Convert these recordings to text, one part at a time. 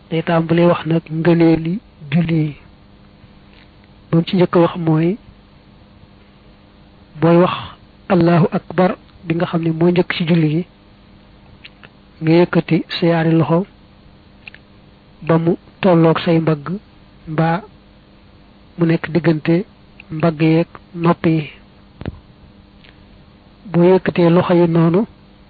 day tàmbalee wax nag ngëneeli julli bam ci njëkk wax mooy booy wax allahu akbar bi nga xam ne moo njëkk ci julli gi nga yëkkati sa yaari loxo ba mu tolloog say mbagg mbaa mu nekk diggante mbagg yeeg nopp yi boo yëkkatee loxo yi noonu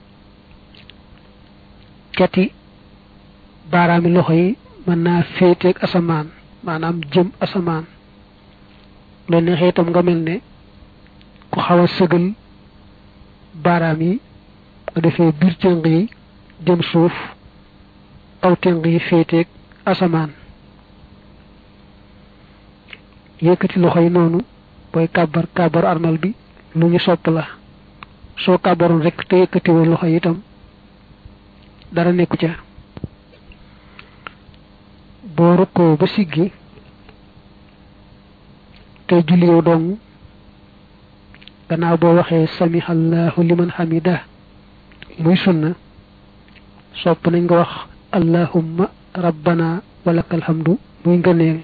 cati baaraami loxo yi mën naa féeteeg asamaan maanaam jëm asamaan loolu neexee itam nga mel ne ku xaw a sëgal baaraam yi nga defee biir tënk yi jëm suuf aw tënk yi féeteeg asamaan yëkkati loxo yi noonu booy kàbbar armal bi lu ñu sopp la soo kàbbaroon rek te yëkkatiwoo loxo yi itam dara nekku ca boo rukkoo ba siggi te julli yow dong gannaaw boo waxee samihallahu liman hamida muy sunna sopp nañ nga wax allahumma rabbana walakal hamdu muy ngëneel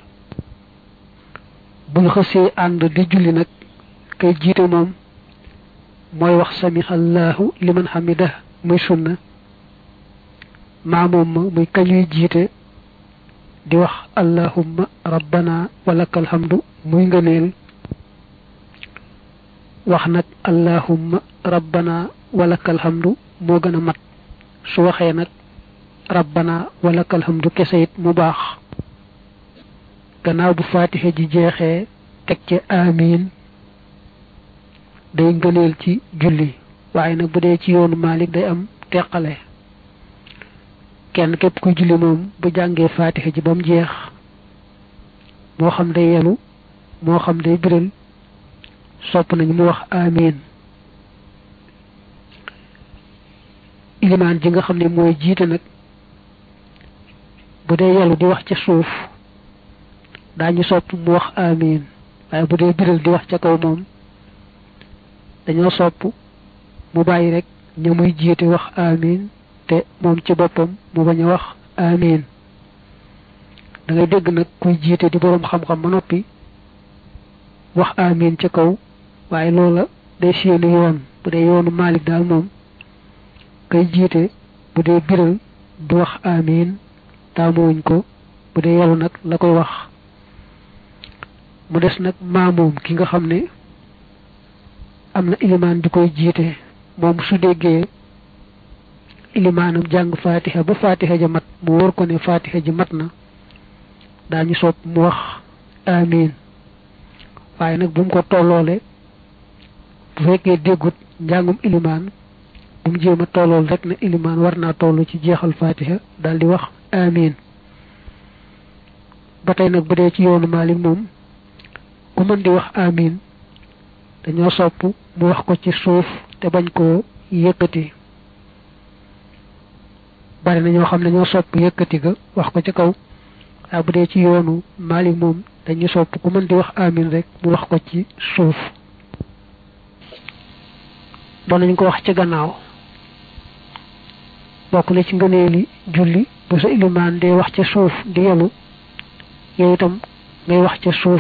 buñ xësee ànd di julli nag kay jiite moom mooy wax samihallahu liman hamida muy sunna maamoom ma muy kañuy jiite di wax allahumma rabbana walakal hamdu muy ngëneel wax nag allahumma rabbana walakal hamdu moo gën a mat su waxee nag rabbana walakal hamdu kese it mu baax gannaaw bu fatiha ji jeexee teg ci amiin day ngëneel ci julli waaye nag bu dee ci yoonu Maalik day am teqale kenn képp kuy julli moom bu jàngee fatiha ji ba mu jeex moo xam day yelu moo xam day biral sopp nañu mu wax amiin ilimaan ji nga xam ne mooy jiite nag bu dee yelu di wax ca suuf daañu sopp mu wax amiin waaye bu dee biral di wax ca kaw moom dañoo sopp mu bàyyi rek ña muy jiite wax amiin te moom ci boppam mu bañ a wax amiin da ngay dégg nag kuy jiite di boroom xam-xam ba noppi wax amiin ca kaw waaye loola day seeni yoon bu dee yoonu Maalik daal moom kay jiite bu dee biral du wax amiin taamuwuñ ko bu dee yelu nag la koy wax mu des nag maamoom ki nga xam ne am na ilimaan di koy jiite moom su déggee ilimaanam jàng fatiha ba fatiha ja mat mu wóor ko ne fatiha ji mat na daañu sopp mu wax amiin waaye nag bu mu ko tolloole bu fekkee déggut njàngum ilimaan bu mu jéem a tollool rek ne ilimaan war naa toll ci jeexal fatiha daal di wax amiin ba tey nag bu dee ci yoonu Maalik moom ku mën di wax amiin dañoo sopp mu wax ko ci suuf te bañ koo yëkkati bari na ñoo xam ne ñoo sopp yëkkati ga wax ko ci kaw waaye bu dee ci yoonu Maalik moom dañu sopp ku mën di wax amiin rek mu wax ko ci suuf doon nañ ko wax ci gannaaw bokk na ci ngëneeli julli bu sa ilimaan dee wax ca suuf di yelu yow itam ngay wax ca suuf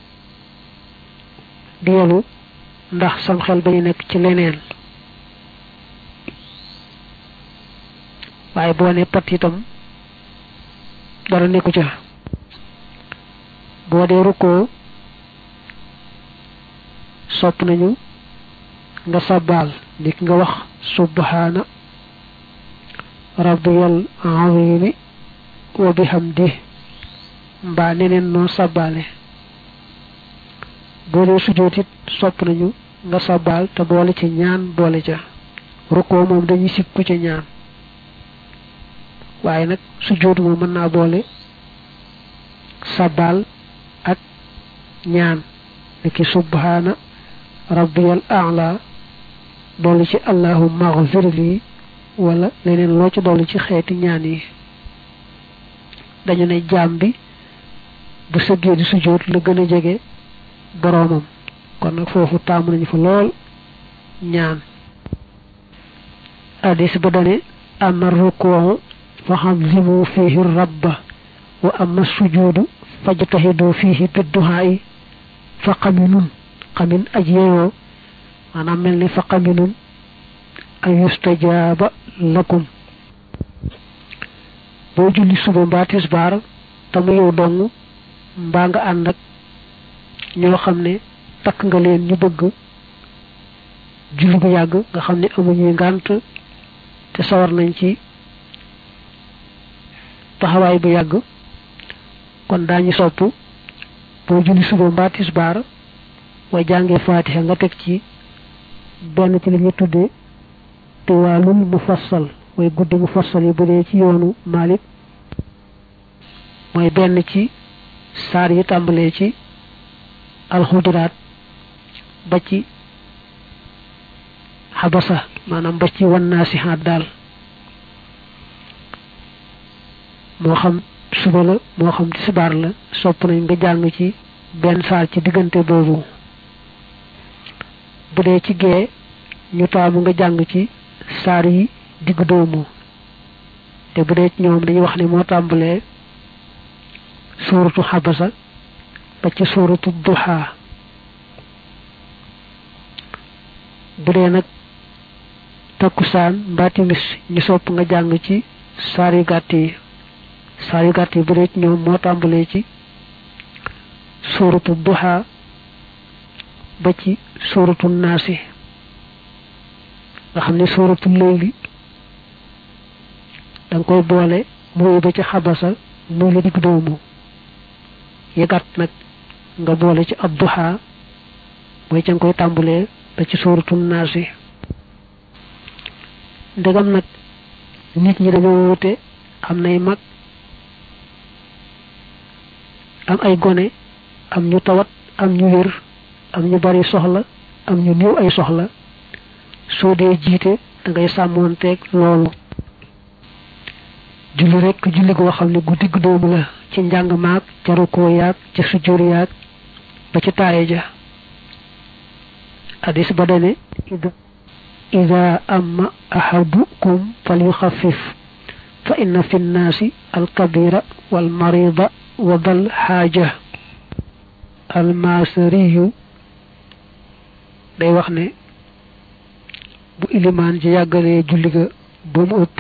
di yelu ndax sam xel bañu nekk ci leneen waaye boo ne pat itam dara nekku ca boo dee rukkoo sopp nañu nga sabbaal nit nga wax subhaana rabbiyal azimi wa bihamdi mbaa neneen noo sabbaale boo dee sujjóot it sopp nañu nga sabbaal te boole ci ñaan boole ca rukkoo moom dañuy sib ku ci ñaan waaye nag sujjóot moom mën naa boole sabbaal ak ñaan niki subhaana rabbiyal a'la dolli ci allahumma ighfir li wala leneen loo ci dolli ci xeeti ñaan yi dañu ne jaam bi bu sëggee di sujjóot la gën a jege boroomam kon nag foofu taamu nañu fa lool ñaan hadis ba dane amma rukkuu fa hazimu fihi rabba wa amma sujudu fajtahidu fihi bidduha'i fa qaminun qamin ajyeyo manam melni fa qaminun ay yustajaba lakum bo julli suba mba tisbar tamu yow dong mba nga and ak ñoo xamne tak nga leen ñu bëgg julli bu yàgg nga xamne amuñu ngant te sawar nañ ci taxawaay bu yàgg kon dañu sopp bo julli suba mba tisbar wa jàngee fatiha nga teg ci benn ci li ñu tuddee tiwaalul mufassal way guddi mufassal yi bu dee ci yoonu Malik mooy benn ci saar yi tàmbalee ci alxuduraat ba ci xabasa maanaam ba ci wannaasihaat daal moo xam suba la moo xam tisbaar la sopp nañ nga jàng ci benn saar ci diggante boobu bu dee ci gee ñu taamu nga jàng ci saar yi digg doomu te bu dee ci ñoom dañuy wax ne moo tàmbalee suuratu xabasa ba ci suuratu duha bu dee nag takkusaan mbaa timis ñu sopp nga jàng ci saar yu gàtt yi bu dee ci ñoom moo tàmbalee ci suuratu duha ba ci suuratu naasi nga xam ne suuratu layli danga koy boole muy ba ci xabasa muy la digg doomu yëgat nag nga boole ci abduha mooy ca nga koy tàmbulee ba ci suuratu naasi ndegam nag nit ñi dañoo wute am nay mag am ay gone am ñu tawat am ñu wér am ñu bari soxla am ñu néew ay soxla soo dee jiite da ngay sàmmoonteeg loolu julli rek julli goo xam ne gu digg doomu la ci njàng maag ca rukkoo yaag ca sujjóor yaag ba ci taaye ja hadis ba dane ida amma ahadukum falyuxaffif fa inna fi nnaasi alkabira walmarida wa dal xaaja almasariyu day wax ne bu ilimaan ji yàggalee julli ga ba mu ëpp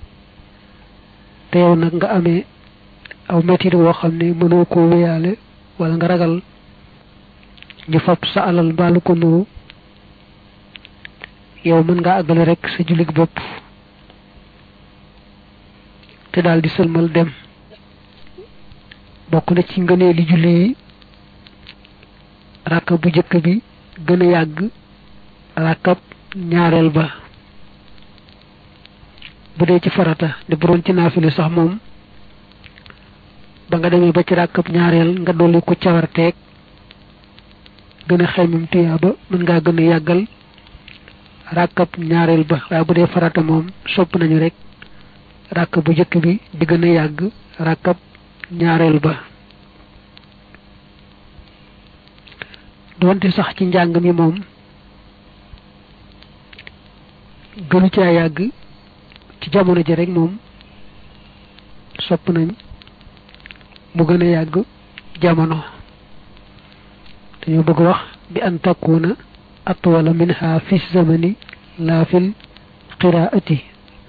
te yow nag nga amee aw metit woo xam ne mënoo koo wéyaale wala nga ragal ñu fab sa alal mbaalu ko nuru yow mën nga àggale rek sa jullig bopp te daal di sëlmal dem bokk na ci ngënee li julli yi rakka bu jëkk bi gën a yàgg rakkab ñaareel ba bu dee ci farata de bu doon ci naafile sax moom ba nga demee ba ci rakkab ñaareel nga dolli ko cawarteeg gën a xeymam tuyaaba mën ngaa gën a yàggal rakkab ñaareel ba waaye bu dee farata moom sopp nañu rek rakk bu jëkk bi di gën a yàgg rakkab ñaareel ba doonte sax ci njàng mi moom gënu caa yàgg ci jamono ji rek moom sopp nañ mu gën a yàgg jamono dañoo bëgg wax bi an takuna atwala minha fi zamani la fil qiraati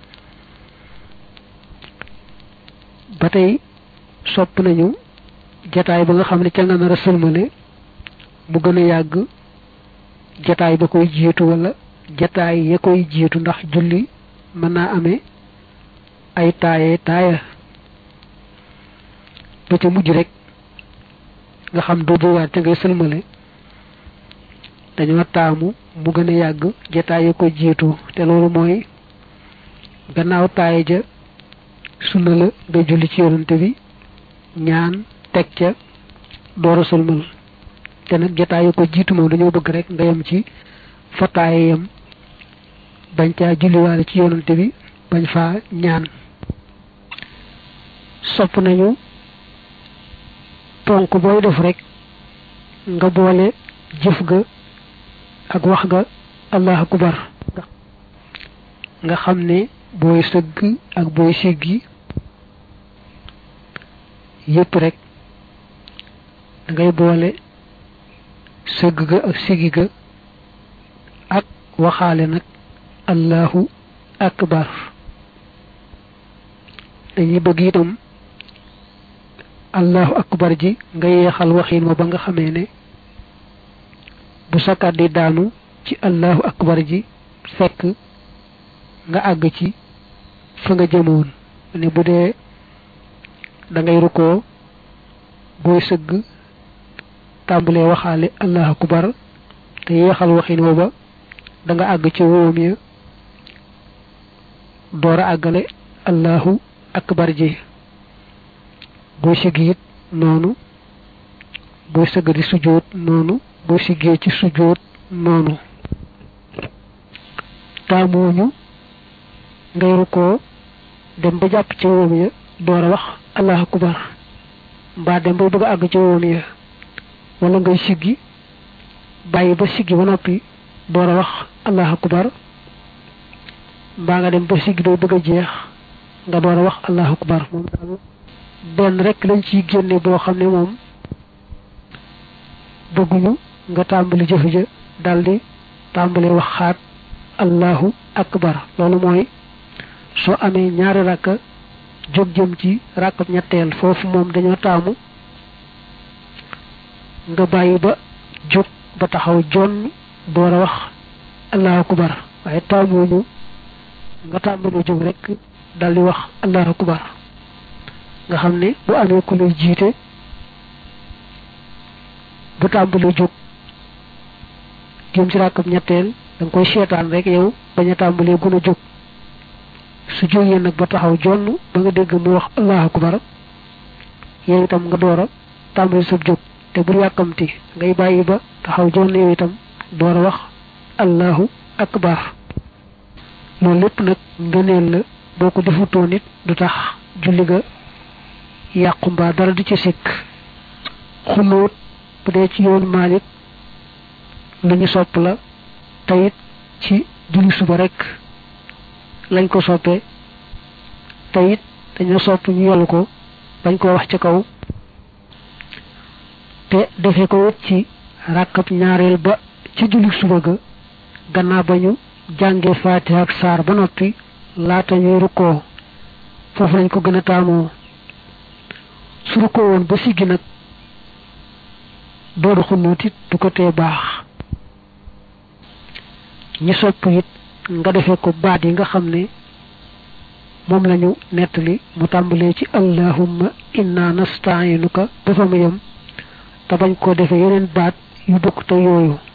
ba tey sopp nañu jataay ba nga xam ne ca nga nar a sëlmale mu gën a yàgg jataay ba koy jiitu wala jataay ya koy jiitu ndax julli mën naa amee ay taaya ba ca mujj rek nga xam doo boogaat ca ngay sëlmale dañoo taamu mu gën a yàgg jataay ya koy jiitu te loolu mooy gannaaw taaya ja sunna la nga julli ci yonante bi ñaan teg ca door a sëlmal te nag jataay ya ko jiitu moom dañoo bëgg rek nga yem ci fa taaya yem bañ caa julliwaale ci yonante bi bañ faa ñaan sopp nañu ponk booy def rek nga boole jëf ga ak wax ga allahu akbar nga xam ne booy sëgg ak booy siggi yépp rek da ngay boole sëgg ga ak sigi ga ak waxaale nag allahu akbar dañuy bëgg itam allahu akbar ji nga yeexal waxin ma ba nga xamee ne bu sakkat di daanu ci allahu akbar ji fekk nga àgg ci fa nga jëmoon ne bu dee da ngay rukkoo booy sëgg tàmbalee waxaale allahu akbar te yeexal waxin wa ba da nga àgg ci wóom ya door a àggale allahu akbar ji booy siggi it noonu booy sëgg di sujjóot noonu boo siggee ci sujjóot noonu taamuñu ngay rukkoo dem ba jàpp ci wóom ya door a wax allahu akbar mbaa dem ba bëgg a àgg ci wóom ya wala ngay siggi bàyyi ba siggi ba noppi door a wax allahu akbar mbaa nga dem ba siggi bay bëgg a jeex nga door a wax allahu akbar moom daal benn rek lañ ciy génne boo xam ne moom bëgguñu nga tàmbali jëf ja daldi tàmbali waxaat allahu akbar loolu mooy soo amee ñaari rakka jóg jëm ci rakkab ñetteel foofu moom dañoo taamu nga bàyyi ba jóg ba taxaw jonn door a wax allahu akbar waaye taamuñu nga tàmbali jóg rek daldi wax allahu akbar nga xam ne bu amee ku lay jiite bu tàmbali jóg jëm ci rakkab ñetteel da nga koy seetaan rek yow bañ a tàmbalee gën a jóg su jógee nag ba taxaw jonn ba nga dégg mu wax allahu akbar yow itam nga door a tàmbali sa jóg te bul yàkkamti ngay bàyyi ba taxaw jonn yow itam door a wax allahu akbar loolu lépp nag ngëneel la boo ko defutoo nit du tax julli ga yàqu mbaa dara du ci sikk xunóot bu dee ci yoon Maalik lu ñu sopp la tayit ci julli suba rek lañ ko soppee tayit dañoo sopp ñu yolu ko bañ koo wax ci kaw te defe ko wut ci ràkkab ñaareel ba ci julli suba ga gannaaw ba ñu jàngee Faatiha ak saar ba noppi laata ñuy rukkoo foofu lañ ko gën a taamoo su rukkoo woon ba siggi nag doodu xunóot it du ko tee baax ñi sopp it nga defee ko baat yi nga xam ne moom lañu nettali mu tàmbalee ci allahumma inna nasta'inuka ba fa mu yem te bañ koo defee yeneen baat yu bokk te yooyu